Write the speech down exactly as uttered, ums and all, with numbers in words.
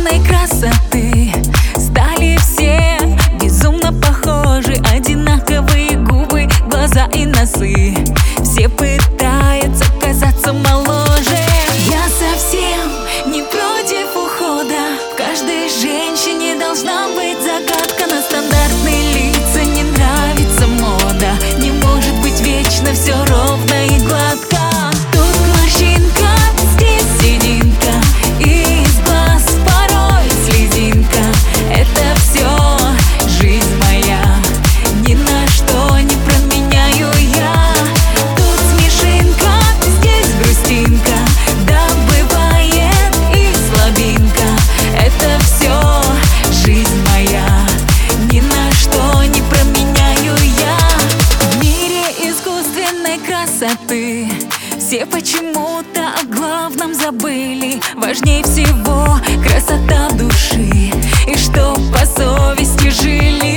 искусственной красоты стали все безумно похожи. Одинаковые губы, глаза и носы. Все пытаются казаться моложе. Я совсем не против ухода. В каждой женщине должна быть загадка. На стандартные лица не нравится мода. Не может быть вечно все ровно и гладко. Тут морщинка, здесь сединка, и из глаз порой слезинка. Это все жизнь моя, ни на что не променяю я. Тут смешинка, здесь грустинка, да бывает и слабинка. Это все жизнь моя, ни на что не променяю я. В мире искусственной красоты все почему-то о главном забыли. Важней всего красота души, и чтоб по совести жили.